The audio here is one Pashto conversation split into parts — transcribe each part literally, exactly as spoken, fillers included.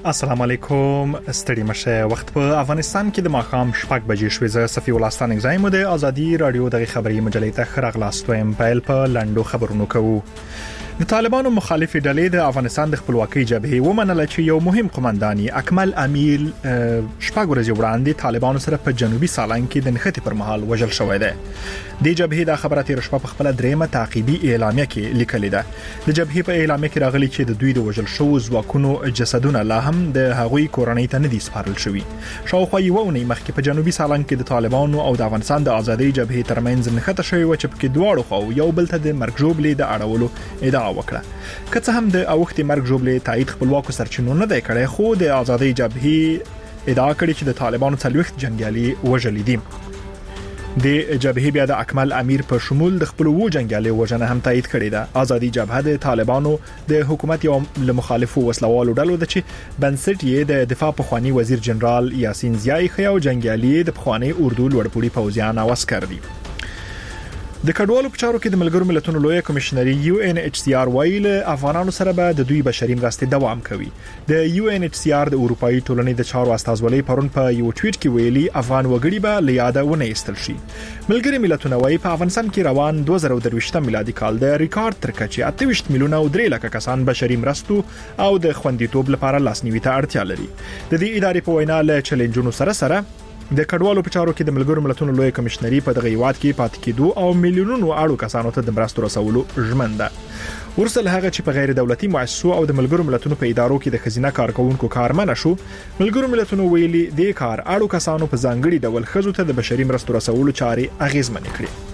السلام علیکم. ستړي مشه وخت په افغانستان کې د ماښام شپږ بجې شوې. زه صفي ولستان اگزایم د ازادي رادیو د خبري مجلې ته خراغلاستویم. پایل په لندو خبرونو کوو. د طالبانو مخالفي ډلې د افغانستان د خپلواکۍ جبهې ومنله چې یو مهم قومندان اکمل امیر شپږ ورځې وړاندې طالبانو سره په جنوبي سالنګ کې د نښتې پر مهال وژل شوی دی. د جبهې د خبراتي رشوه په خپل دریمه تعقیبي اعلامیه کې لیکلې ده. د جبهې په اعلامیه کې راغلي چې د دوی د وژل شوو ځواکونو جسدونه لا هم د هغوی کورنۍ ته نه دي سپارل شوي. شاوخوا یو ونی مخکې په جنوبي سالنګ کې د طالبانو او د افغانستان د ازادۍ جبهې ترمنځ نښته شوی و چې په کې دواړو خو یو بل ته د مرګ ژوبلې د اړولو ادعا وکړه. که څه هم د اوختي مرګ ژوبلې تایید خپلواکو سرچینو نه دی کړی، خو د ازادۍ جبهې ادعا کړې چې د طالبانو څلوېښت جنگیالي وژلي دي. د جبهې بیا د اکمل امیر په شمول د خپل وو جنگیالي وژنه هم تایید کړې ده. ازادي جبهه د طالبانو د حکومت یو لمخالفو وسلوالو ډلو د چې بنسټ یې د دفاع پخوانی وزیر جنرال یاسین زیای خیا او جنگیالي د پخوانی اردو لوړپوړي پوځیان او عسكر دي. د کډوالو په چارو کې د ملګرو ملتونو لوی کمشنري یو ان ایچ سی آر ویل افغانانو سره به د دوی بشري مرستې دوام کوي. د یو ان ایچ سی آر د اروپאי ټولنې د چارو استازولۍ پرون په یو ټویټ کې ویلي افغان وګړي به لیاده ونه ایستل شي. ملګري ملتونه وايي په افغانستان کې روان دوه زره درویشت میلادي کال د ریکارډ تر کچې اته ویشت میلیونه او درې لک کسان بشري مرستو او د خوندیتوب لپاره لاسنیوي ته اړتیا لري. د دې ادارې په وینا له چیلنجونو سره سره د کډوالو په چارو کې د ملګرو ملتونو لوی کمشنري په دغه هیواد کې پاتې کېدو او میلیونونو اړو کسانو ته د مرستو رسولو ژمن ده. ورسره هغه چې په غیر دولتي مؤسسو او د ملګرو ملتونو په ادارو کې د خزینه کارکونکو کارمنه شو، ملګرو ملتونو ویلي د کار اړو کسانو په ځانګړي ډول خزو ته د بشري مرستو رسولو چارې اغیزمن کړي.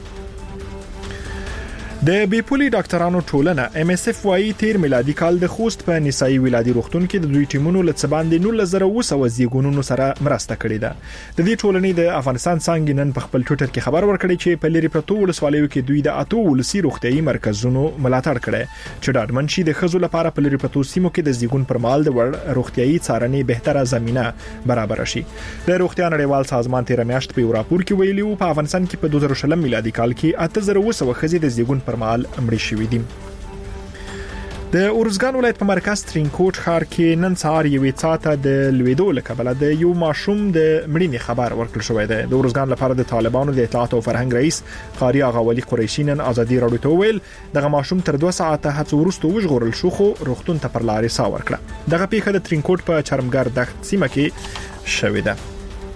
د بیپولي ډاکټرانو ټولنه ام اس اف وايي تیر میلادي کال د خوست په نسایي ولادي روغتون کې د دوی ټیمونو له باندې نولس زره اوه سوه زیږونونو سره مرسته کړې ده. د دې ټولنې د افغانستان څنګه نن په خپل ټویټر کې خبر ورکړی چې په لری پرتو ولسوالیو کې دوی د اته ولسی روغتيایي مرکزونو ملاتړ کړي چې ډاډمن شي د خزو لپاره په لری پرتو سیمو کې د زیږون پر مهال د وړ روغتيایي څارنې بهتره زمينه برابر شي. د روغتیا نړیوال سازمان تیر میاشت په راپور کې ویلي و په افغانستان کې په دوه زره شل میلادي کال کې اته زره اوه سوه خزې د زیږون پر مهال مړي شوي دي. د اورزګان ولایت په مرکز ترینکوټ ښار کې نن سهار یوې څاته د لویدو له کبله د یو ماشوم د مړینې خبر ورکړل شوی دی. د اورزګان لپاره د طالبانو د اطلاعات او فرهنګ رئیس قاری آغا ولی قریشی نن ازادي رادیو ته ویل دغه ماشوم تر دوه ساعته هڅه وروسته وژغورل شو، خو روغتون ته پر لارې سا ورکړه. دغه پیښه د ترینکوټ په چرمګر دښت سیمه کې شوې ده.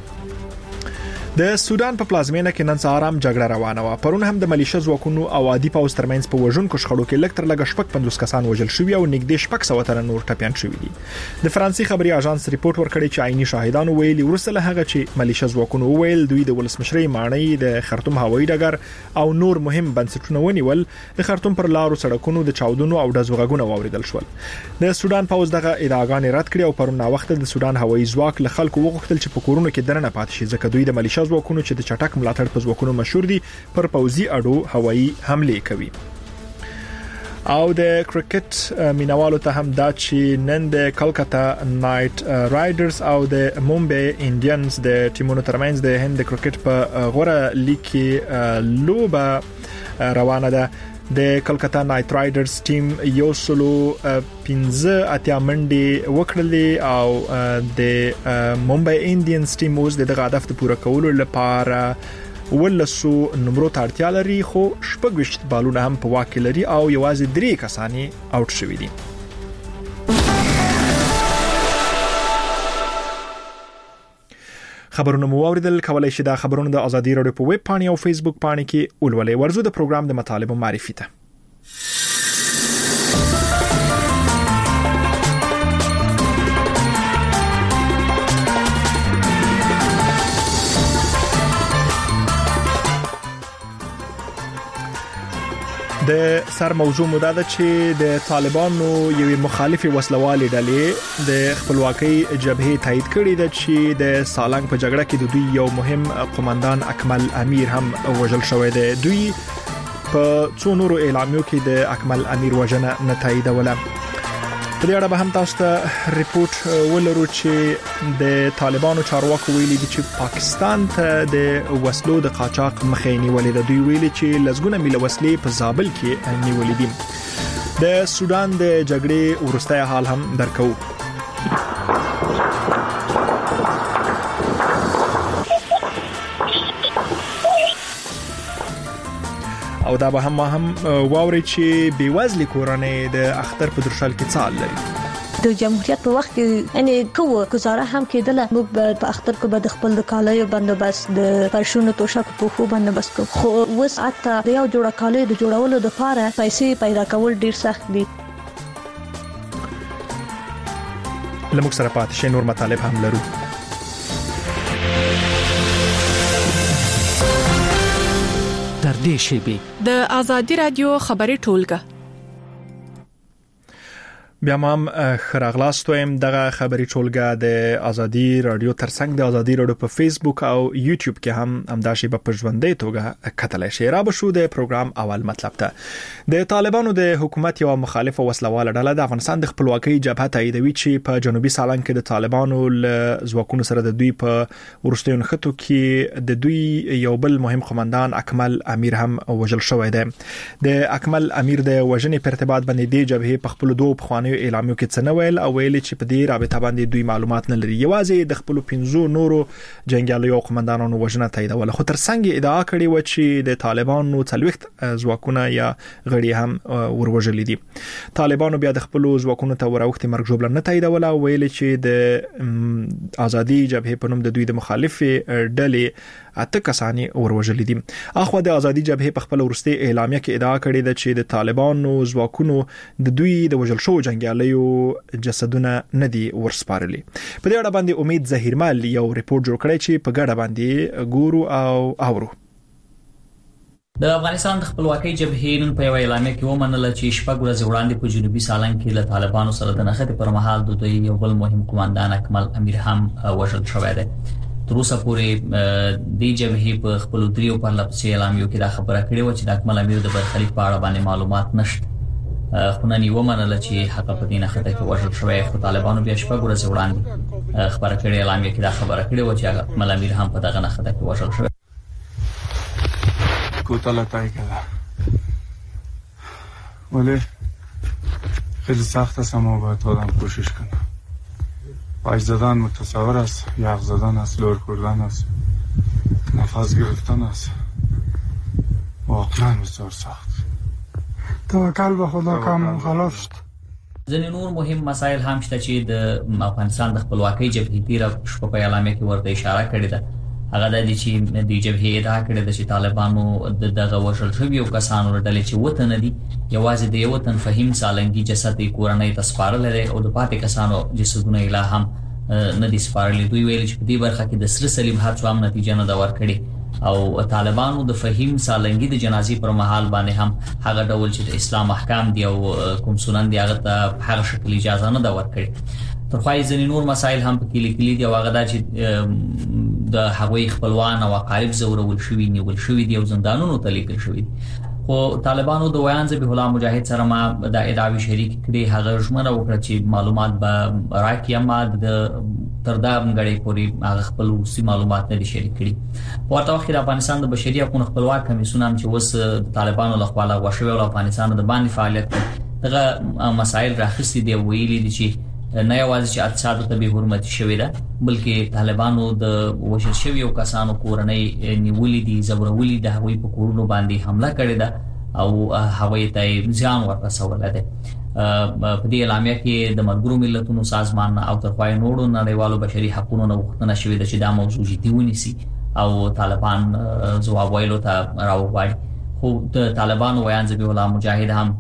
د سودان په پلازمینه کې نن سهار هم جګړه روانه و. پرون هم د ملیشه ځواکونو او عادي پوځ ترمنځ په وژونکو شخړو کې لکټر لګ شپږ پنځوس کسان وژل شوي او نږدې شپږ سوه تر نور ټپيان شوي دي. د فرانسې خبري اژانس ریپورت ورکړی چې عیني شاهدانو ویلي ورسره هغه چې ملیشه ځواکونو ویل دوی د ولسمشرۍ مانای د خرطوم هوایي ډګر او نور مهم بنسټونه ونیول. د خرطوم پر لارو سړکونو د چاودنو او ډزو غږونه واوریدل شول. د سودان پوځ دغه ادعاګانې رد کړې او پرون وخت د سودان هوایي ځواک له خلکو وغوښتل چې په کورونو کې درنه پاتې شي ځکه دوی د ملیشه ځواکونو چې د چټک ملاتړ په ځواکونو مشهور دي پر پوځي اډو هوایي حمله کوي. او د کرکټ مینوالو ته هم دا چې نن د کلکتا نایټ رایډرز او د مومبای انډینز د ټیمونو ترمنځ د هند د کرکټ په غوړه لیګ کې لوبه روانه ده. د کلکتا نایټ رایډرز ټیم یو سلو پنځه اتیا منډي وکړلې او د مومبای انډینز ټیم اوس دغه هدف ته پوره کولو لپاره ولسو نمبر ته اړتیا لري، خو شپږ وشت بالونه هم په واکه لري او یوازې درې کسانی اوټ شوي دي. خبرونه مو اوریدل. کولای شئ دا خبرونه د ازادي رادیو په ویب پاڼې او فیسبوک پاڼې کې ولولئ. ورزو د پروګرام د مطالبه معرفي ته. د سر موضوع مده ده چې د طالبانو یوې مخالفي وسلوالې ډلې د خپلواکۍ جبهې تایید کړې ده چې د سالنګ په جګړه کې د دوی یو مهم قومندان اکمل امیر هم وژل شوی دی. دوی په څو نورو اعلامیو کې د اکمل امیر وژنه نه تاییدوله. په دې اړه به هم تاسو ته ریپورت ولرو چې د طالبانو چارواکو ویلي دي چې پاکستان ته د وسلو د قاچاق مخه نیولې ده. دوی ویلي چې لزګونه میله وسلې په زابل کې نیولې دي. د سودان د جګړې ورستۍ حال هم درکو. او دا به هم هم واوري چې بیوزلي کورنۍ د اختر په درشل کې څال لري. د جمهوریت په وخت کې یعنی کوه گزاره هم کېدله موږ په اختر کې به خپل د کالیو بندوبست د فرشونو توشک په خو بندوبست کو خو وس اته د یو جوړه کالیو د جوړولو لپاره پیسې پیدا کول ډیر سخت دي. لموږ سره پاتې شي نور مطالب هم لرو. در دې شیبي د ازادي رادیو خبري ټولګه بیا هم خراغلاست ويم دغه خبري ټولګه د ازادي رادیو ترڅنګ د ازادي رادیو په فیسبوک او یوټیوب کې هم همداشي په پښوندې توګه کتلای شي. را به شو د پروګرام اول مطلب ته د طالبانو د حکومت یو مخالف وسلواله ډله د افغانستان د خپلواکۍ جبهه تاییدوي چې په جنوبي سالنګ کې د طالبانو ل ځواکونو سره د دوی په ورستیون خطو کې د دوی یو بل مهم قومندان اکمل امیر هم وژل شوی دی. د اکمل امیر د وژنې په ارتباط باندې د جبهه په خپل دوه بخواني اعلامیو کې څه نه ویل او ویل چې په دې رابطه باندې دوی معلومات نه لري. یوازې د خپل پنځو نورو جنگیالیو قومندانانو وژنه تاییدول خو ترڅنګ ادعا کړې و چې د طالبانو څلويخت ځواکونه یا غړي هم وروژلي دي. طالبانو بیا د خپل ځواکونو ته وروختي مرګ جوړل نه تاییدول او ویل چې د ازادي جبهه په نوم د دوی د مخالف ډلې اته کسانی وروژلي دي. اخو د ازادي جبهه په خپل ورستي اعلامیه کې ادعا کړې ده چې د طالبانو ځواکونو د دوی د وژل شو جنگیالیو جسدونه نه دي ورسپارلي. په دې اړه باندې امید ظهیرمل یو ریپورت جوړ کړی چې په ګډه باندې ګورو او اورو. د افغانستان د خپلواکۍ جبهې نن په یو اعلامیه کې ومنله چې شپږ ورځې وړاندې په جنوبي سالنګ کې له طالبانو سره د نښتې پر مهال د دوی یو بل مهم قومندان اکمل امیر هم وژل شوی دی. تر اوسه پورې د جبهې په خپل دریو پر لپسې اعلامیو کې دا خبره کړې و چې د اکمل امیر د برخلیک په اړه باندې معلومات نشته. خو نن یې ومنله چې حق په دې نښته کې وژل شوی خو طالبانو بیا شپږ ورځې وړاندې خبره کړې اعلامیه کې دا خبره کړې و چې اکمل امیر هم په دغه نښته کې وژل شوی. کوتاه تای کړه ولی خیلی سخت است اما باید آدم کوشش کنه. پایش زدن متصور است، یخ زدن است، لور کردن است، نفس گرفتن است، واقعا بسیار سخت. توکل به خدا کام خلاف شد. ځینې نور مهم مسایل هم شته چې د افغانستان د خپلواکۍ جبهې تیره شپه په اعلامیه کې ورته اشاره کړې ده. هغه د دې چې د جبهې ادعا کړې ده چې طالبانو د دغه وژل شویو کسانو ډلې چې وته نه دي یوازې د یو تن فهیم سالنګي جسد یې کورنۍ ته سپارل لري او د پاتې کسانو جسدونه یې لا هم نه دي سپارلي. دوی ویل چې په دې برخه کې د سره صلیب هڅو هم نتیجه نه دا ورکړي او طالبانو د فهیم سالنګي د جنازې پر مهال باندې هم هغه ډول چې د اسلام احکام دی او کوم سنن دی هغه ته هغه شکل اجازه نه دا ورکړي. ترخوای ځینې نور مسایل هم پکې لیکلي دي او هغه دا چې د هغوی خپلوان او اقارب زورول شوي نیول شوي دي او زندانونو ته لیکل شوي دي. خو طالبانو د ویان ذبیح الله مجاهد سره ما د ادعاوی شریک کړي هغه ژمنه وکړه چې معلومات به راکړي اما د تر دا غړي پورې هغه خپل وسی معلومات نه دي شریک کړي. ورته وخت د افغانستان د بشري حقوقو خپلواک کمیسیون هم چې وس د طالبانو لخوا لا غوښوي او افغانستان د باندې فعالیت دغه مسایل راخستې دی ویلي دي چې نه یوازې چې اقتصاد ته به حرمت شوی ده بلکې طالبانو د وشل شویو کسانو کورنۍ نیولې دي زورولې ده هغوی په کورونو باندې حمله کړې ده او هغوی ته ځان ورسول ده. په دې اعلامیه کې د ملګرو ملتونو سازمان او ترخوای نورو نړیوالو بشري حقوقو نه غوښتنه شوې ده چې دا موضوع جدي ونیسي او طالبان ځواب ویلو ته راوغواړي. خو د طالبانو ویان ذبیح الله مجاهد هم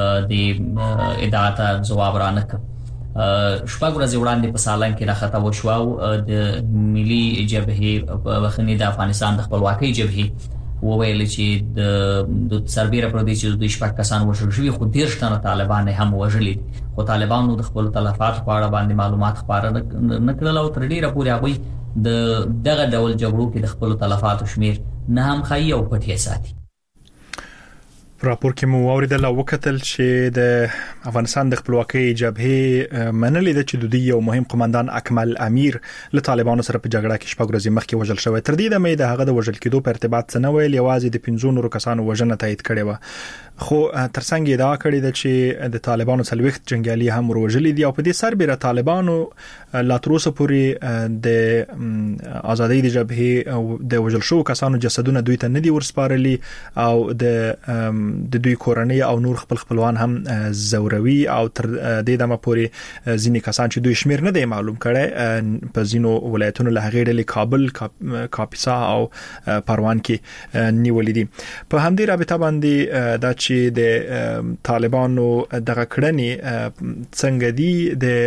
د ادعا ته ځواب را نه کړ. شپږ ورځې وړاندې په سالنګ کې راخته وشو او د ملي جبهې بخنی د افغانستان د خپلواکۍ جبهې وویل چې د سربېره پر دې چې د شپږ کسان وژل شوي خو دېرش تنه طالبان هم وژلي خو طالبانو د خپل تلفات په اړه باندې معلومات خپاره نه کړل او تر ډیره پورې هغوی د دغه ډول جګړو کې د خپل تلفاتو شمیر نه هم ښیي او پټ یې ساتي. راپور کې مو اوریدل او وکتل چې د افغانستان د خپلواکۍ جبهه منلې ده چې د دوی یو مهم قومندان اکمل امیر له طالبانو سره په جګړه کې شپږ ورځې مخکې وژل شوی. تر دې دمه د هغه د وژل کېدو په ارتباط څه نه ویل، یوازې د پنځو نورو کسانو وژنه تایید کړې و. خو ترڅنګ ادعا کړې ده چې د طالبانو څلويخت جنگیالي هم وروژلي دي او په دې سربېره طالبانو لا تر اوسه پورې د ازادۍ د جبهه او د وژل شوو کسانو جسدونه دوی ته نه دي ورسپارلي او د د دوی کورنۍ او نور خپل خپلوان هم زوروي او تر دې دمه پورې ځینې کسان چې دوی شمیر نه دی معلوم کړي په ځینو ولایتونو له هغې ډلې کابل، کاپیسا او پروان کې نیولې دي. په همدې رابطه باندې دا چې د طالبانو دغه کړنې څنګه دي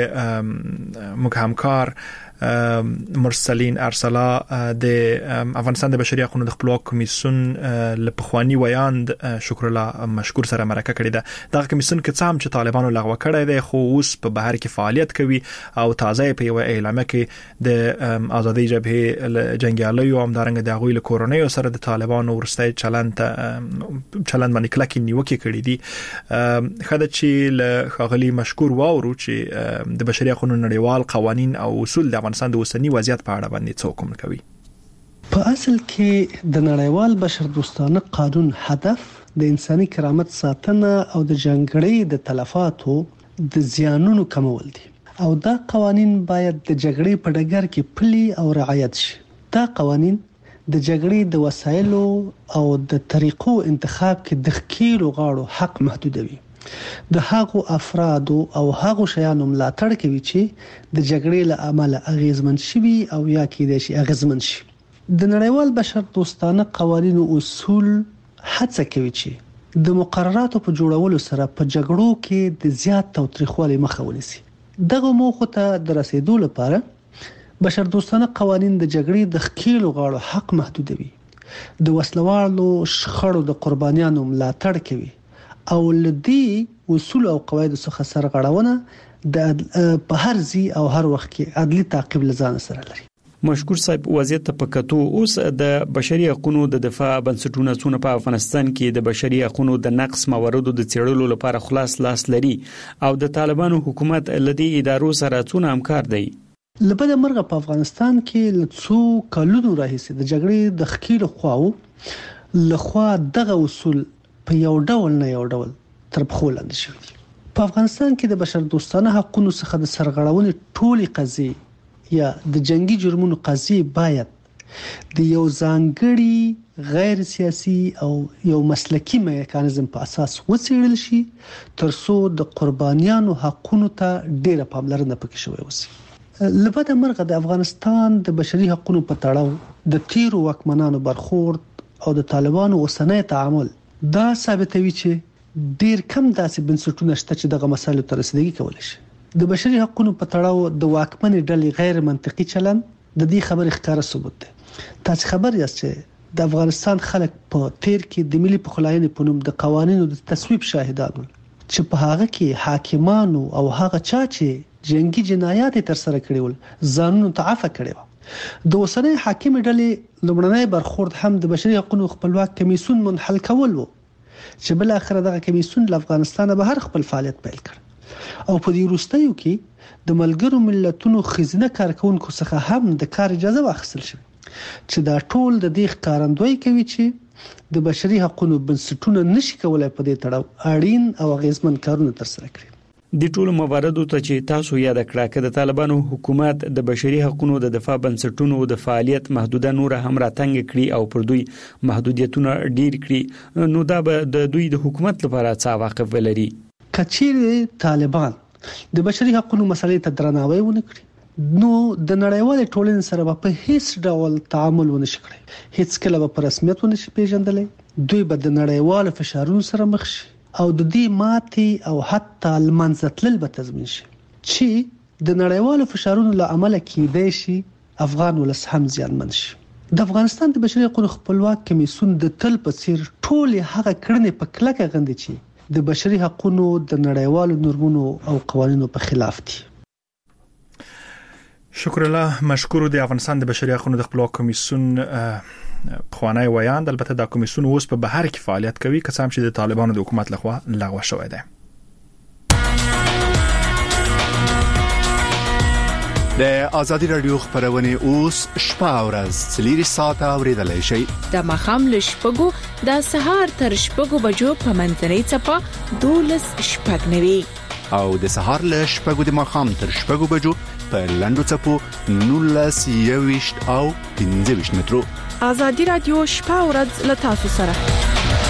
د موږ همکار مرسلین ارسلا د افغانستان د بشري حقوقو د خپلواک کمیسیون لپخوانی ویاند شکر الله مشکور سره مرکه کړې ده. دغه کمیسیون کې څام چې طالبانو لغوه کړی دی خو اوس په بهر کې فعالیت کوي او تازه په یو اعلامیه کې د ازادۍ جبهه جنگیالیو هم دارنګ د غوی له کورونیو سره د طالبانو ورستۍ چلند چلند باندې کلکې نیوکه کړې دي. خدای چې له خاغلی مشکور واورو چې د بشري حقوقو نړیوال قوانین او اصول د افغانستان د اوسنی وضعیت په اړه باندې څه حکم کوي. په اصل کې د نړیوال بشر دوستانه قانون هدف د انساني کرامت ساتنه او د جنګړې د تلفاتو د زیانونو کمول دي او دا قوانین باید د جګړې په ډګر کې پلي او رعایت شي. دا قوانین د جګړې د وسایلو او د طریقو انتخاب کې د ښکیلو غاړو حق محدودوي. د هغو افرادو او هغو شیانو ملاتړ کوي چې د جګړې له امله اغیزمن شي او یا کېدای شي اغیزمن شي. د نړیوال بشر دوستانه قوانینو اصول هڅه کوي چې د مقرراتو په جوړولو سره په جګړو کې د زیات تاوتریخوالي مخه ونیسي. دغه موخو ته د رسیدو لپاره بشر دوستانه قوانین د جګړې د ښکیلو غاړو حق محدودوي، د وسلوالو شخړو د قربانیانو ملاتړ کوي او لدی اصول او قواعد څخه سرغړونه د په هر ځای او هر وخت کې عدلي تعقیب لزان سره لري. مشکور صاحب، وضعیت ته پکتو اوس د بشري حقوقو د دفاع بنسټونه څونه په افغانستان کې د بشري حقوقو د نقص مواردو د څېړلو لپاره خلاص لاس لري او د طالبانو حکومت لدی ادارو سره څونه همکار دی. لبد مرغه په افغانستان کې لڅو کلونو راهیسې د جګړې د خکیل خواو لخوا دغه اصول په یو ډول نه یو ډول تر پخو لاندې شوی دي. په افغانستان کې د بشر دوستانه حقوقو څخه د سرغړونې ټولي قضیې یا د جنگي جرمونو قضیې باید د یو ځانګړي غیر سیاسي او یو مسلکی میکانیزم په اساس وڅېړل شي ترڅو د قربانیانو حقوقو ته ډیره پاملرنه پکې شوی وسی. لبد مرغه د افغانستان د بشري حقوقو په تړاو د تیرو واکمنانو برخورد او د طالبانو اوسنۍ تعامل دا ثابتوي چې ډیر کم داسې بنسټونه شته چې دغه مسایلو ته رسیدګي کولای شي. د بشري حقوقو په تړاو د واکمنې ډلې غیر منطقي چلند د دې خبرې ښکاره ثبوت دی. تاسو خبر یاست چې د افغانستان خلک په تیر کې د ملي پخلاینې په نوم د قوانینو د تصویب شاهدان چې په هغه کې حاکمانو او هغه چا چې جنگي جنایات تر سره کړي ول ځانونو ته عفو کړي و. د اوسنۍ حاکم ډلې لومړنی برخورد هم د بشري حقوقو خپلواک کمیسیون منحل کول وو چې بل اخر دغه کمیسیون له افغانستان به هر خپل فعالیت پیل کړ او په دې وروستیو کې د ملګرو ملتونو خزینه کارکونکو څخه هم د کار اجازه واخیستل شوه چې دا ټول د دې ښکارندوی کوي چې د بشري حقوقو بنسټونه نشي کولای په دې تړاو اړین او اغیزمن کارونه ترسره کړي. د ټولو مواردو ته چې تاسو یاد کړه چې د طالبانو حکومت د بشري حقوقو د دفاع بنسټونو د فعالیت محدوده نور هم راتنګ کړي او پر دوی محدودیتونه ډیر کړي نو دا به د دوی د حکومت لپاره څه واقف ولري. کچیر طالبان د بشري حقوقو مسلې ته درناوی ونه کړي نو د نړیوال ټولنې سره په هیڅ ډول تعامل ونه شي کړی، هیڅ کله به په رسمیت ونه شي پیژندلې. دوی به د نړیوال فشارونو سره مخ شي او د دې ماتې او حتی المنځتلل به تضمین شي چې د نړیوالو فشارونو له امله کېدای شي افغان ولس هم زیانمن شي. د افغانستان د بشري حقوقو خپلواک کمیسیون د تل په څیر ټولې هغه کړنې په کلکه غندي چې د بشري حقوقو د نړیوالو نورمونو او قوانینو په خلاف دي. شکر الله مشکور د افغانستان د بشري حقوقو د خپلواک کمیسیون خوانای ویاند البته د کمیسیون اوس په بهر کې فعالیت کوي که څه هم چې د طالبانو د حکومت لخوا لغوه شوی دی. د ازادي رادیو خبرونه اوس شپه او ورځ څلور ساعته اوریدلای شئ. د مخام له شپږو د سهار تر شپږو بجو په منځنۍ چپه دولس شپږ نوي او د سهار له شپږو د مخام تر شپږو بجو په لندو چپو نولس یويشت او پنځه ویشت مترو. ازادي رادیو شپه او ورځ له تاسو سره.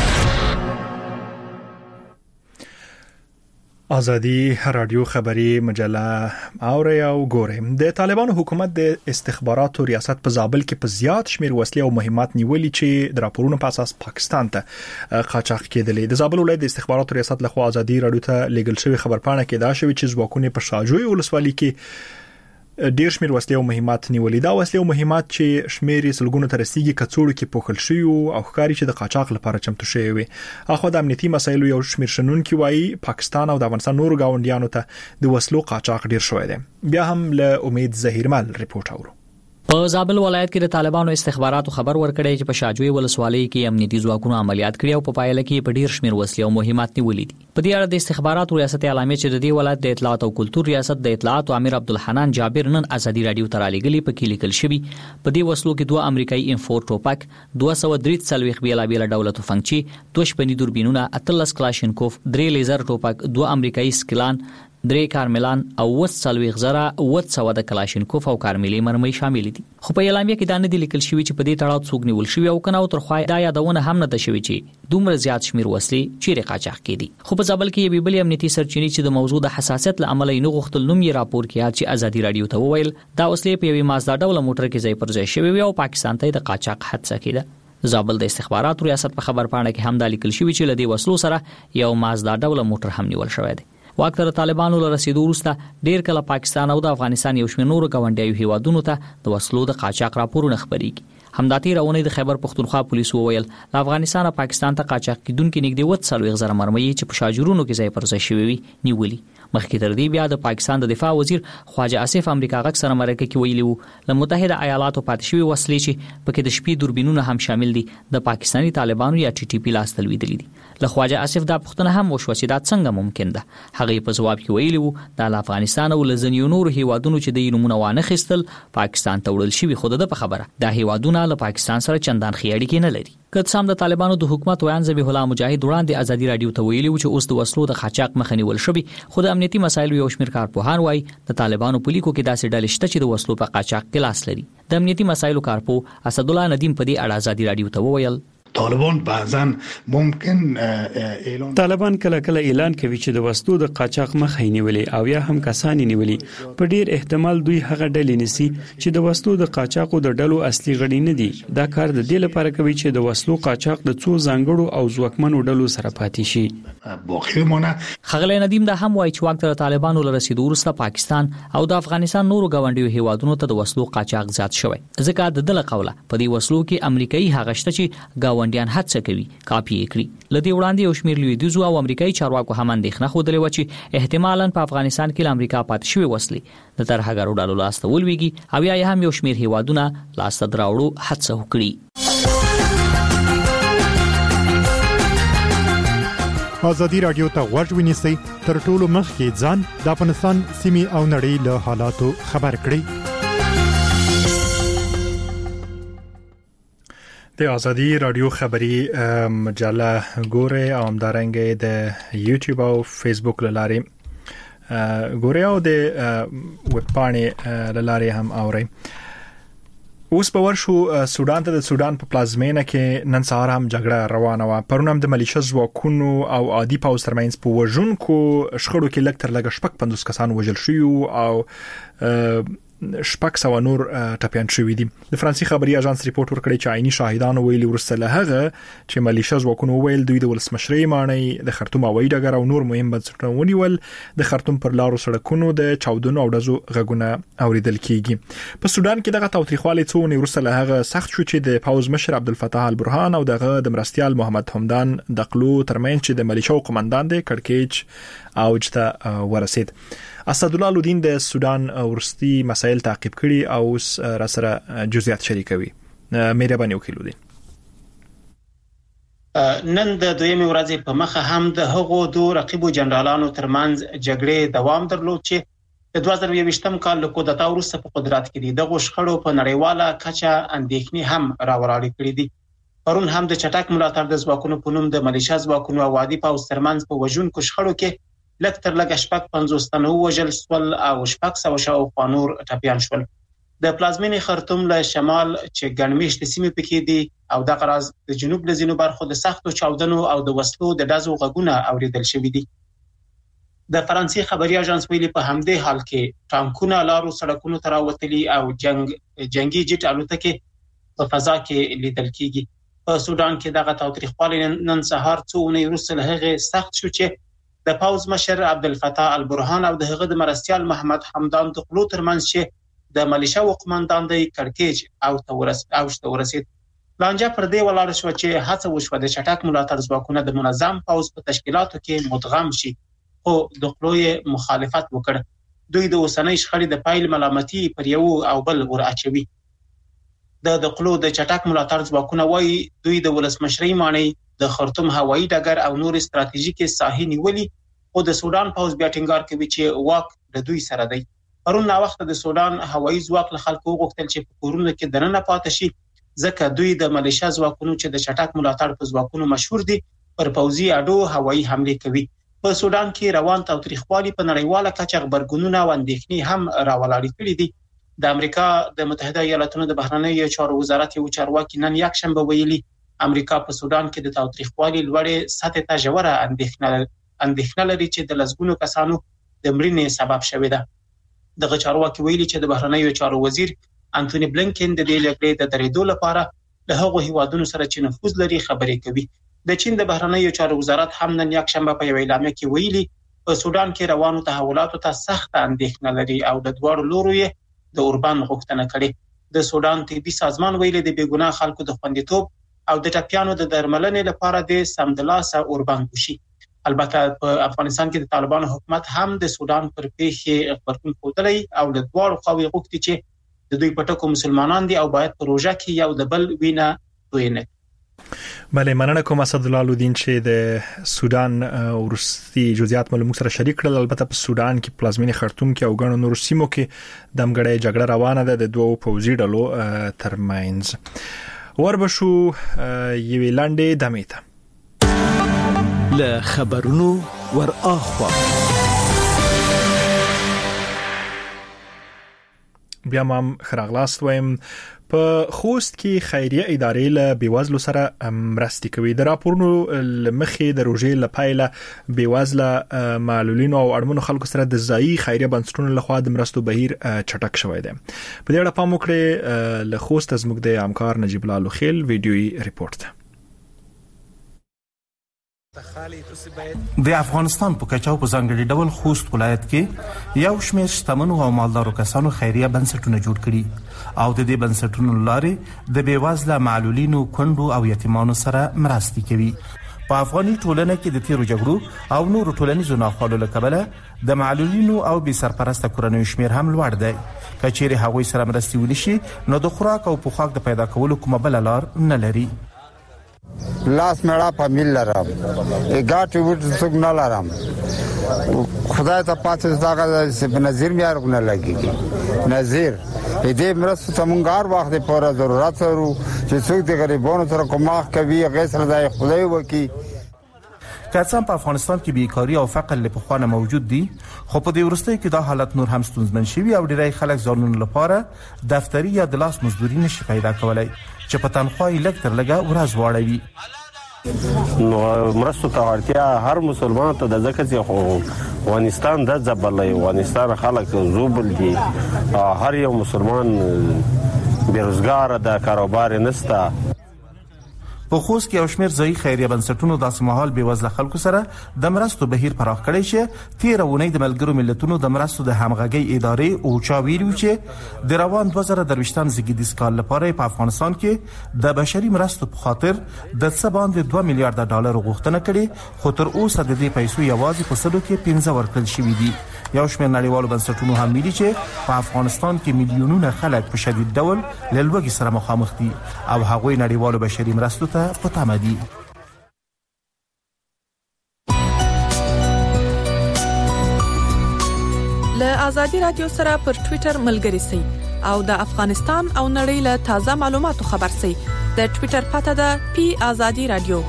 ازادي رادیو خبری مجله اوري او ګوري. د طالبانو حکومت د استخباراتو ریاست په زابل کې په زیات شمیر وسلې او مهمات نیولې چې د راپورونو په اساس پاکستان ته قاچاق کېدلې. د زابل ولایت د استخباراتو ریاست لخوا ازادي رادیو ته لیږل شوی خبرپاڼه کې دا شوی چې ځواکونه په شاجوی ولسوالۍ کې ډیر شمیر وسلې او مهمات نیولې. دا وسلې او مهمات چې شمیر سلګونو تر رسیدي کڅوړو کې پوښل شوی او ښکاری چې د قاچاق لپاره چمتو شوی وي. اخو د امنیتي مسایلو یو شمیر شنونکي وایي پاکستان او د افغانستان نورو گاونډیانو ته د وسلو قاچاق ډیر شوی دی. بیا هم له امید زهیرمل ریپورت اورو. په زابل ولایت کې د طالبانو استخباراتو خبر ورکړی چې په شاجوی ولسوالۍ کې امنیتي ځواکونو عملیات کړي او په پایله کې په ډیر شمیر وسلې او مهمات نیولې دي. په دې اړه د استخباراتو ریاست اعلامیه چې د دې ولایت د اطلاعات او کلتور ریاست د اطلاعات امیر عبدالحنان جابر نن ازادي رادیو ته رالیږلي په کې لیکل شوی په دې وسلو کې دوه امریکایي انفور ټوپک دوه سوه درې څلوېښت بیلابیل ډوله تفنګچې دوه شپنی دوربینونه اتلس کلاشینکوف درې لیزر ټوپک دوه امریکایي سکلان درې کارملان او وس څلوېښت زره وت سوه د کلاشینکوف او کارملي مرمۍ شامل دي. خو په اعلامیه کې دا نه دی لیکل شوی چې په دې تړاو څوک نیول شوی او کنه او ترخوای دا یادونه هم نه ده شوی چې دومره زیات شمیر وسلې چیرې قاچاق کېدي. خو په زابل کې یو بل امنیتي سرچینې چې د موضوع د حساسیت له امله یې نه غوښتل نوم یې راپور کړی چې ازادي رادیو ته وویل دا وسلې په یوې مازدا ډوله موټر کې ځای پر ځای شوی وي او پاکستان ته د قاچاق حادثه کېده. زابل د استخباراتو ریاست په خبرپاڼه کې هم دا لیکل شوی چې لدی وسلو سره یو مازدا ډوله موټر هم نیول شوی دی. واکتر طالبانو له رسیدو وروسته ډیر کله پاکستان او د افغانستان یو شمېر نورو ګاونډیو هیوادونو ته د وسلو د قاچاق راپورونه خبريږي. همدا تیر اونۍ د خیبر پختونخوا پولیسو وویل له افغانستان او پاکستان ته قاچاق کیدونکو نږدې وت څلوېښت زره مرمۍ چې په شاجورونو کې ځای پر ځای شوی وي نیولي. مخکې تر دې بیا د پاکستان د دفاع وزیر خواجه آصف امریکا غږ سره مرکه کې ویلي وو له متحده ایالاتو پاتې شوی وسلې چې پکې د شپې دوربینونه هم شامل دي د پاکستاني طالبانو یا ټي ټي پی لاس تلویدلې دي. له خواجه آصف دا پوښتنه هم وشوه چې دا څنګه ممکن ده. هغه په جواب کې ویلي وو د افغانستان او لزنیو نور هیوادونو چې د نمونه وانه خستل پاکستان ته وړل شوی خود د په خبره دا هیوادونه له پاکستان سره چندان خیاړي کې نه لري. که څه هم د طالبانو د حکومت ویان ذبیح الله مجاهد وړاندې ازادي رادیو ته ویلي و چې اوس د وسلو د قاچاق مخه نیول شوی خو د امنیتي مسایلو یو شمېر کارپوهان وایي د طالبانو په لیکو کې داسې ډلې شته چې د وسلو په قاچاق کې لاس لري. د امنیتي مسایلو کارپو اسدالله ندیم په دې اړه ازادي رادیو ته وویل طالبان بعضا ممکن اعلان طالبان کله کله اعلان کوي چې د وسلو د قاچاق مخه نیولې او یا هم کسان نیولې. په ډیر احتمال دوی هغه ډلې نسی چې د وسلو د قاچاقو د ډلو اصلي غړي نه دي. دا کار د دې لپاره کوي چې د وسلو قاچاق د څو ځانګړو او ځواکمنو ډلو سره پاتې شي. خغلی ندیم دا هم وایي چې وخت د طالبانو له رسیدو وروسته پاکستان او د افغانستان نورو ګاونډیو هیوادونو ته د وسلو قاچاق زیات شوی. ځکه د دله قوله په دې وسلو کې امریکایي هغه شته چې ګاونډیان هڅه کوي کاپی کړي. لدی وړاندې یو شمېر لویدیځو او امریکایي چارواکو هم اندېښنه خوده و چې احتمالاً په افغانستان کې امریکا پاتې شوی وسلې د ترهګرو ډلو لاس ته ولويږي او یا هم یو شمېر هیوادونه لاس ته دراوړو هڅه وکړي. ازادي رادیو ته غوږ ونیسئ تر ټولو مخکې ځان د افغانستان سیمې او نړۍ له حالاتو خبر کړئ. د ازادي رادیو خبری مجله ګوري او همدارنګه د یوټیوب او فیسبوک لارې ګوري او د ویب پاڼې لارې هم اوري. اوس په ورشو سودان ته د سودان په پلازمینه کې نن سهار هم جګړه روانه و. پرون هم د ملیشیا ځواکونو او عادي پوځ ترمنځ په وژونکو شخړو کې لږ تر لږه شپږ پنځوس کسان وژل شوي او شپږ سوه نور ټپیان شوي دي. د فرانسې خبري اژانس ریپورت ورکړی چې عیني شاهدانو ویلي ورسته له هغه چې ملیشیا ځواکونو ویل دوی د ولسمشرۍ ماڼۍ د خرطوم هوایي ډګر او نور مهم بنسټونه ونیول. د خرطوم پر لارو سړکونو د چاودنو او ډزو غږونه اوریدل کیږي. په سودان کې دغه تاوتریخوالی څو ونې وروسته له هغه سخت شو چې د پوځ مشر عبدالفتاح البرهان او دغه د مرستیال محمد حمدان دقلو ترمنځ چې د ملیشیا قومندان دی کړکېچ اوج ته ورسید. اسدالله لودین د سودان ورستي مسایل تعقیب کړي او را سره جزئیات شریکوي. مهرباني وکیل دي. نن د دویمه ورځې په مخه هم د هغو دوه رقیبو جنرالانو ترمنځ جګړې دوام درلود چې د دوه زره یوویشتم کال له کودتا وروسته په قدرت کې دي. د غوښخړو په نړیواله کچه اندېښنې هم راوړاندې کړې دي. پرون هم د چټک ملاتړ د ځواکونو په نوم د ملیشیا ځواکونو او عادي پوځ ترمنځ په وژونکو شخړو کې لږ تر لږه شپږ پنځوس تنه وژل شول او شپږ سوه شاوخوا نور ټپیان شول. د پلازمینې خرطوم له شمال چې ګڼمېشتې سیمې پکې دي او د غراز د جنوب له ځینو برخو د سختو چاودنو او د وسلو د ډزو غږونه اوریدل شوي دي. د فرانسې خبري اژانس ویلي په همدې حال کې ټانکونه لارو سړکونو ته راوتلي او جنگ جنگي جټ الوتکې په فضا کې لیدل کیږي. په سودان کې دغه تاوتریخوالی نن سهار څو اونۍ وروسته له هغې سخت شو چې د پوځ مشر عبدالفتاح البرهان او د هغه د مرستیال محمد حمدان دقلو ترمنځ چې د ملیشیا قوماندان دی کړکېچ او تورس او ورسید. لانجه پر دې ولاړ شو چې هڅه وشوه د چټک ملاتړ ځواکونه د منظم پوځ په تشکیلاتو کې مدغم شي، خو دقلو یې مخالفت وکړ. دوی د اوسنۍ شخړې د پایل ملامتي پر یو او بل ور اچوي. د دقلو د چټک ملاتړ ځواکونه وایي دوی د ولسمشرۍ مانۍ د خرطوم هوایي ډګر او نور ستراتیژیکي ساحې نیولي، خو د سودان پوځ بیا ټینګار کوي چې واک د دوی سره دی. پرون نا وخت د سودان هوایي ځواک له خلکو وغوښتل چې په کورونو کې دننه پاتې شي، ځکه دوی د ملیشیا ځواکونو چې د چټک ملاتړ په ځواکونو مشهور دي پر پوځي اډو هوایي حمله کوي. په سودان کې روان تاوتریخوالي په نړیواله کچه خبرګونونه او اندېښنې هم راولاړې کړې دي. د امریکا د متحده ایالاتونو د بهرنیو چارو وزارت یو چارواکي نن یکشنبه ویلي امریکا په سودان کې د تاوتریخوالي لوړې سطح ته ژوره اندېښنه اندېښنه لري چې د لسګونو کسانو د مړینې سبب شوې ده. دغه چارواکي ویلي چې د بهرنیو چارو وزیر انټونی بلنکن د دې لګړې د درېدو لپاره له هغو هیوادونو سره چې نفوذ لري خبرې کوي. د چین د بهرنیو چارو وزارت هم نن یکشنبه په یو اعلامیه کې ویلي په سودان کې روانو تحولاتو ته سخت اندېښنه لري او د دوړو لورو یې د اوربان غوښتنه کړې. د سودان طبي سازمان ویلي د بیګناه خلکو د خوندیتوب او د ټپیانو د درملنې لپاره د سمدلاسه اوربان کوشي. البته په افغانستان کې د طالبانو حکومت هم د سودان پر پیښې خبرتون خوتلی او له دواړو خواوې غوښتي چې د دوی پټکو مسلمانان دي او باید پروژه کې یو د بل وینه توی نه. بله، مننه کوم اسدالله الدین چې د سودان ورستي جزئیات مو سره شریک کړل. البته په سودان کې پلازمینې خرطوم کې او ګڼو نورو سیمو کې د همګړې جګړه روانه ده د دوه پوځي ډلو ترمنځ. وربشو یوې لاندې دمیته له خبرونو ور اخوا بیا مام خراغلاست وایم. په خوست کې خیریه ادارې له بیوزلو سره مرستې کوي. د راپورونو لمخې د روژې لپاره بیوزله معلولینو او اړمنو خلکو سره د ځایي خیریه بنسټونو لخوا د مرستو بهیر چټک شوی دی. په دې اړه پام وکړئ. له خوست زموږ د همکار نجیب الله لوخیل ویډیويي ریپورت. د افغانستان په کچاو په ځانګړي ډول خوست ولایت کې یو شمېر شتمنو او مالدارو کسانو خیریه بنسټونه جوړ کړي او د دې بنسټونو لارې د بیوزله معلولینو، کونډو او یتیمانو سره مرستې کوي. په افغاني ټولنه کې د تیرو جګړو او نورو ټولنیزو ناخوالو له کبله د معلولینو او بې سرپرسته کورنیو شمېر هم لوړ دی. که چیرې هغوی سره مرستې ونشي نو د خوراک او پوښاک د پیدا کولو کومه بله لار نه لري. لاس میړه فامیل لرم، ګاټي وټ څوک نه لرم. خدای ته پاتې داغه په نظر مې ارغونه لګيږي. نظر دې مرستو ته مونږ هر وخت په ضرورت ورو چې څوک د غریبانو سره کومک کوي، غیر دای خدای وکي. که څنګه په افغانستان کې بیکاری او فقر له پخوانه موجود دي، خو په دې وروستیو کې دا حالت نور هم ستونزمن شوی او ډیری خلک ځانونو لپاره دفتري یا د لاس مزدوري نشي پیدا کولای چې په تنخواه یې لږ تر لږه ورځ واړوي. نو مرستو ته اړتیا هر مسلمان ته د ځکه چې خو افغانستان د ځبلې افغانستان خلک زوبل دي، هر یو مسلمان بیروزګار د کاروبار نسته. په خوست کې او شمیر ځای خیریه بنسټونو داسې مهال بیوزله خلکو سره د مرستو بهیر پراخ کړی چې تیر ونې د ملګرو ملتونو د مرستو د همغږي ادارې او چا ویلو چې د روان دوه زره درویشتم زیږدیز کال لپاره په افغانستان کې د بشري مرستو په خاطر د څه باندې دوه میلیارډ ډالر غوښتنه کړې، خو تر اوسه د دې پیسو یوازې په سلو کې پنځه ورکړل شوې دي. یو شمېر نړیوالو بنسټونو هم ویلي چې په افغانستان کې میلیونونه خلک په شدید ډول له لوږې سره مخامخ دي او هغوی نړیوالو بشري مرستو ته په تمه دي. له آزادي رادیو سره پر ټوئیټر ملګري سئ او د افغانستان او نړۍ له تازه معلوماتو خبر سئ. د ټوئیټر پته ده پی آزادي رادیو.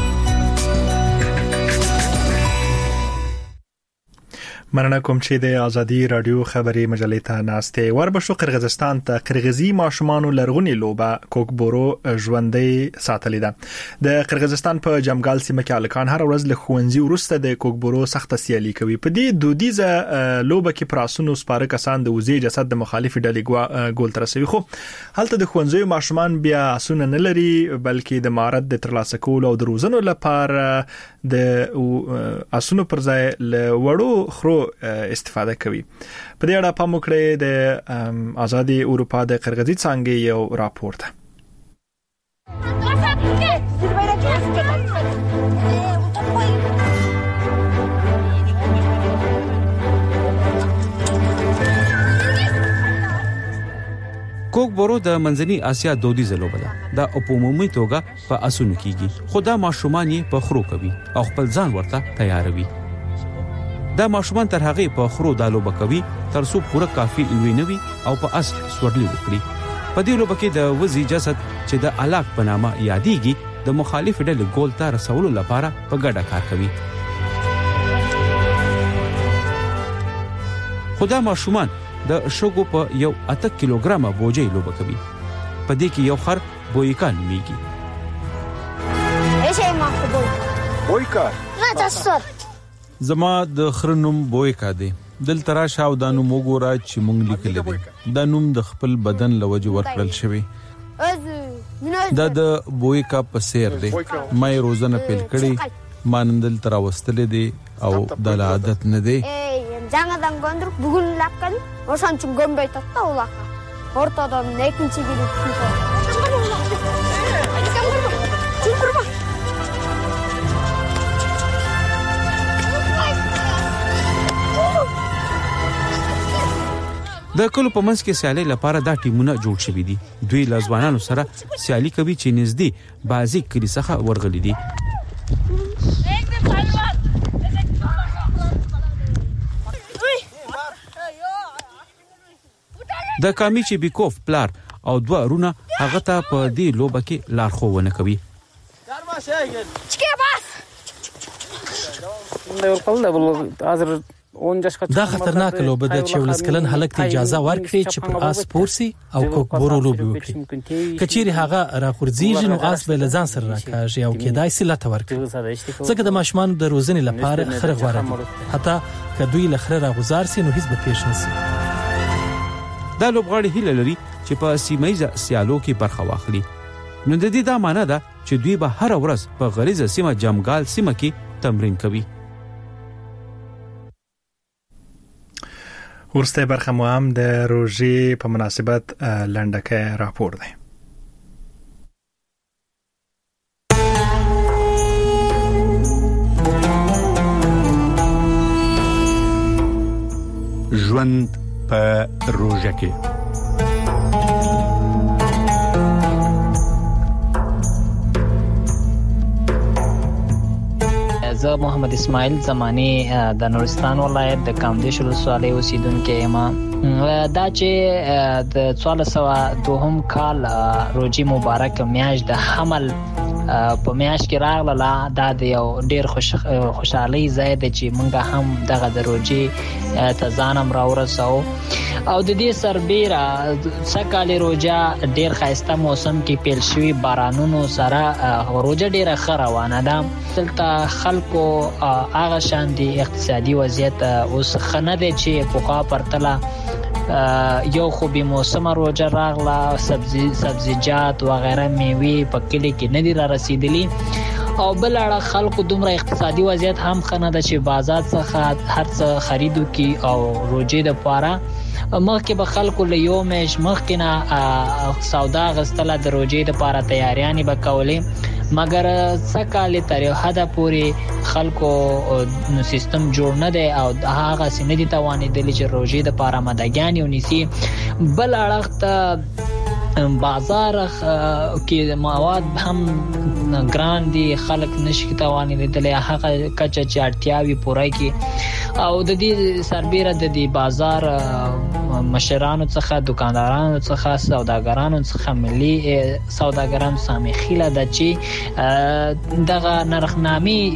مننه کوم چې د ازادي رادیو خبري مجلې ته ناشته وربشو قرغیزستان ته قرغیزي ماشومان لرغونی لوبه کوکبورو ژوندۍ ساتلې ده. د قرغیزستان په جمګال سیمه کې الکان هر ورځ له خوندزي ورسته د کوکبورو سخت سیالي کوي. په دې دودیزه لوبه کې پراسونو سپاره کسان د وزې جسد د مخالف ډلې ګول ترسوي، خو هلته د خوندزي ماشومان بیا اسونه نه لري بلکې د مهارت د ترلاسه کولو او د روزنو لپاره د اسونو پر ځای له وړو خرو استفاده کوي. په دې اړه په موکړه د آزادي اروپا د قرغیزي څنګه یو راپور ده. کوکبورو د منځني اسیا دودیزه لوبه ده. دا په عمومي توګه په اسونو کیږي، خو دا ماشومان یې په خرو کوي او خپل ځان ورته تیاروي. دا ماشومان تر هغه په خرو د لوبه کوي تر څو پوره کافي لوی نه وي او په اس سورلي وکړي. په دې لوبه کې د وزي جسد چې د الاک په نامه یادېږي د مخالف ډلې ګول ته رسولو لپاره په ګډه کار کوي. خو دا ماشومان د شګو په یو اته کیلوګرامه بوجي لوبه کوي. په دې کې یو خر بویکا نومیږي. ايش ما خبو بویکا نه تاسو زما د خرنوم بویکا دی. دل تراشه او د نوم وګوره چې مونږ لیکل دي. دا نوم د خپل بدن لوجه ورکړل شوی. دا د بویکا په سیر دی. مې روزنه پیل کړي مانندل ترا وستل دي او د عادت نه دی. жаңадан көндіріп бүгін лаққан ошан үшін көнбей татта ол ақа ортадан екінші келіп د کلو په منځ کې سیالي لپاره دا ټیمونه جوړ شوي دي. دوی له ځوانانو سره سیالي کوي چې نږدې بازي کلی څخه ورغلي دي. د کامیچي بیکوف پلار او دوه رونه هغه ته په دې لوبه کې لارښوونه کوي. دا خطرناک لوبه ده چې ولسکلن هلک ته اجازه ورکړي چې پر آس پورسي او کوکبورو لوبي وکړي. کچيري هغه راخورځيږي نو آس به لزان سره راکاږي او کېدای سي لته ورکړي. ځکه د ماشومان د روزنې لپاره خره غوړه دي. حتی که دوی لخره راغوزار سي نو هیڅ به پیښ نشي. دا لوبغاړي هیله لري چې په سیمایي سیالو کې برخه واخلي. نو د دې دا معنی ده چې دوی به هر ورځ په غریزه سیمه جمګال سیمه کې تمرین کوي. ورسته برخه مو هم د روزي په مناسبت لنډکه راپور دی. ژوند په روزه کې زه محمد اسماعیل زمانی د نورستان ولایت د کامدیش ولسوالۍ اوسیدونکی یم. دا چې د څوارلس سوه دوهم کال روزي مبارک میاشت د حمل په میاشت کې راغله. دا د یو ډیر خوش خوشحالي ځای دی چې موږ هم دغه د روزي ته ځانم راورسو او د دې سربیره سکهاله روزه ډیر ښایسته موسم کې پیل شوی بارانونو سره روزه ډیره ښه روانه ده. دلته خلکو هغه شان دي اقتصادي وضعیت اوس ښه نه دی چې پخوا پرتله یو خو به موسمه روزه راغله، سبزی سبزیجات و غیره میوه په کلی کې نه دي را رسیدلی او بل اړه خلکو دومره اقتصادي وضعیت هم ښه نه ده چې بازار څخه هر څه خریدو کی او روزه د پاره مخکې به خلکو له یو میش مخکې نه سودا غستله د روزې د پاره تیاریانې به کولې. مګر څکاله تر یو حد پورې خلکو نو سیستم جوړ نه دی او هغه سندې توانېدل چې روزي د پاره مدګان یو نسی بل اړخ ته بازار کې مواد هم ګران دي خلک نشي توانېدل هغه کچه چې اړتیاوي پوره کی او د دې سربېره د دې بازار مشرانو څخه دکاندارانو څخه سوداګرانو څخه ملي سوداګرانو سامي خيله د چې دغه نرخنامي